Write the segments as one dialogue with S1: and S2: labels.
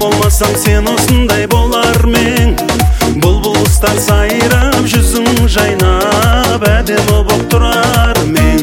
S1: болмасаң сен осындай болармең. Бұлбұл сайрап жүзің жайнап әдемі боп тұрармең.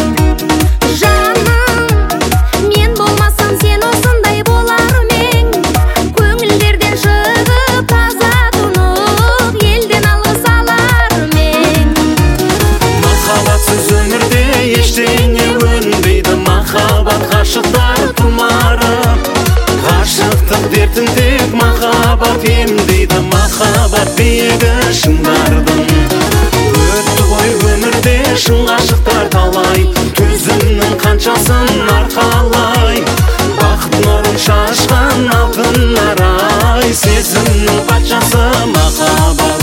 S2: Мен болмасам сен осындай болармең. Көңілдерден шығып таза тұнып елден алыс алармең.
S1: Махаббатсыз өмірде ештеңе өнбейді. Махаббат ғашықтар тұмары, ғашықтық дертін тек махаббат емдейді. Махаббат биігі шыңдардың. Өтті ғой өмірде шын ғашықтар талай, төзімнің қаншасын арқалай. Бақыт нұрын шашқан алтын арай, сезімнің патшасы махаббат.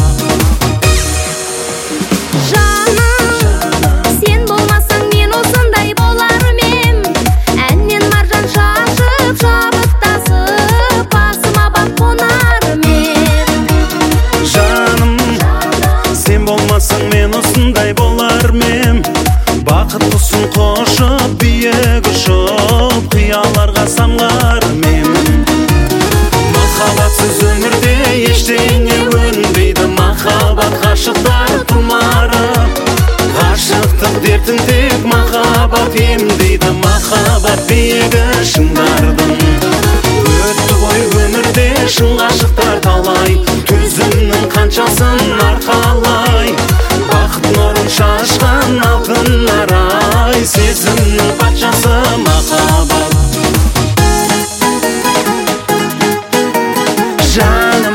S2: Сен болмасаң мен осындай болармын. Әннен маржан шашып шабыттасып басыма бақ қонармын.
S1: Жаным, сен болмасаң мен осындай болармын. Бақыт құсын қошып биік ұшып қияларға самғармын. Махаббатсыз өмірде ештеңе өнбейді. Махаббат ғашықтар тұмары, ғашықтық дертін тек махаббат емдейді. Махаббат биігі шыңдардың. Өтті ғой өмірде шын ғашықтар талай, төзімнің қаншасын арқалай. Бақыт нұрын шашқан алтын арай, сезімнің патшасы махаббат. Жаным,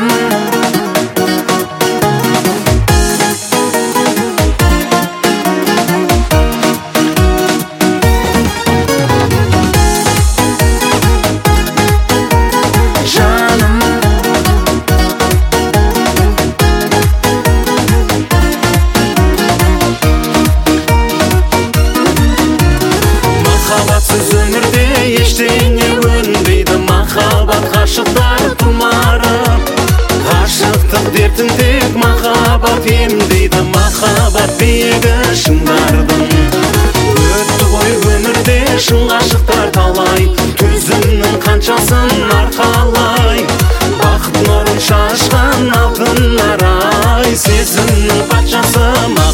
S1: махаббатсыз өмірде ештеңе өнбейді. Махаббат ғашықтар тұмары, ғашықтық дертін тек махаббат емдейді. Махаббат биігі шыңдардың. Өтті ғой өмірде шын ғашықтар талай, төзімнің қаншасын арқалай. Бақыт нұрын шашқан алтын арай, сезімнің патшасы